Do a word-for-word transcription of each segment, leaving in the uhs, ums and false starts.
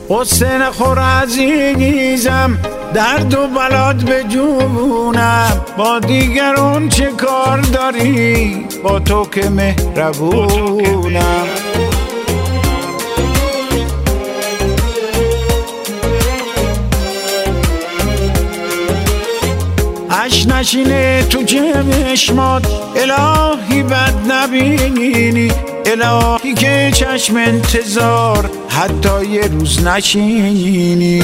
قصه نخور عزیزم، درد و بلاد به جونم. با دیگران چه کار داری، با تو که مهربونم. اش نشینه تو چشمات، الهی بد نبینی، الهی که چشم انتظار حتی یه روز نشینی.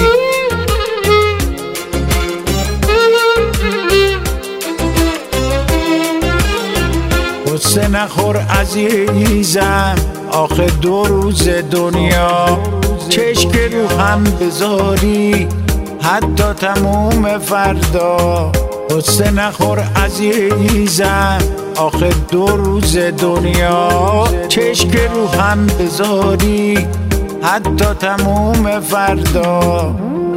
قصه نخور عزیزم، آخه دو روز دنیا چشک رو هم بذاری حتی تموم فردا. قصه نخور عزیزم، آخه دو روز دنیا چشک رو هم بذاری حتی تموم فردا.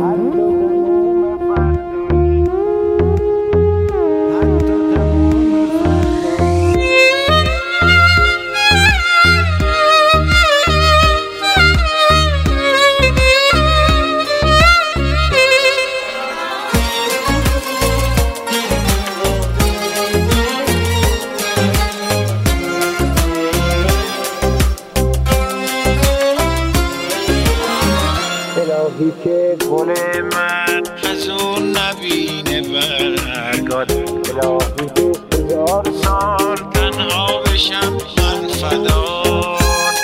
الهی که گل من از اون نبینه برگاد، الهی که هزار سال تنها بشم من فدار.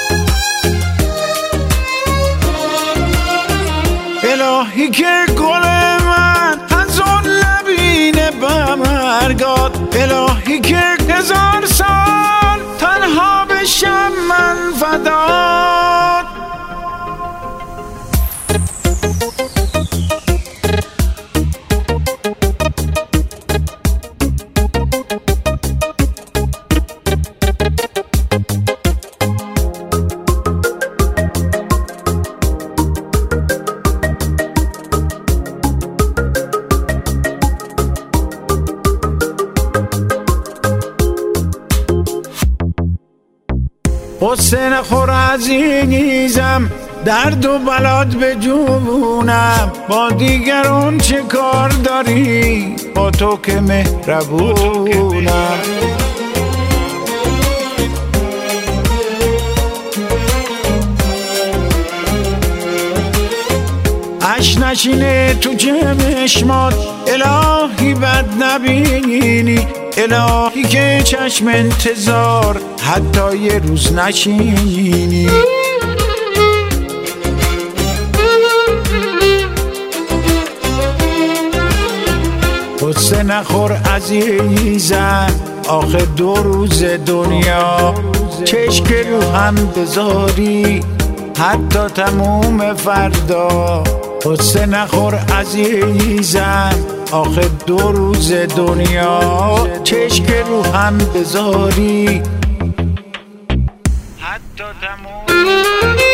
الهی که گل من از اون نبینه برگاد، الهی که هزار سال تنها بشم من فدار. قصه نخور عزیزم، درد و بلاد به جونم. با دیگران چه کار داری، با تو که مهربونم. اش نشینه تو چشمات، الهی بد نبینی، الهی که چشم انتظار حتی یه روز نشینی. قصه نخور عزیزم، آخه دو روز دنیا چشک رو هم بذاری حتی تموم فردا. قصه نخور عزیزم، آخه دو روز دنیا چشک رو هم بذاری حتی تموم فردا.